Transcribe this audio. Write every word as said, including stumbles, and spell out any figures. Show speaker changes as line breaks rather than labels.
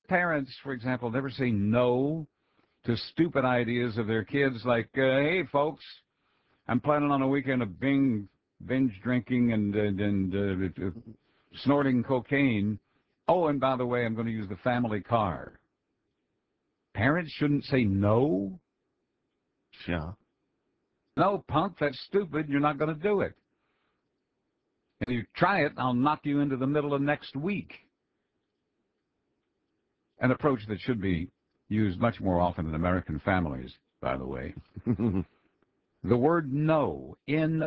parents, for example, never say no to stupid ideas of their kids like, uh, hey, folks, I'm planning on a weekend of binge, binge drinking and, and, and uh, uh, snorting cocaine. Oh, and by the way, I'm going to use the family car. Parents shouldn't say no.
Yeah.
No, punk, that's stupid. You're not going to do it. If you try it, I'll knock you into the middle of next week. An approach that should be used much more often in American families, by the way. The word no in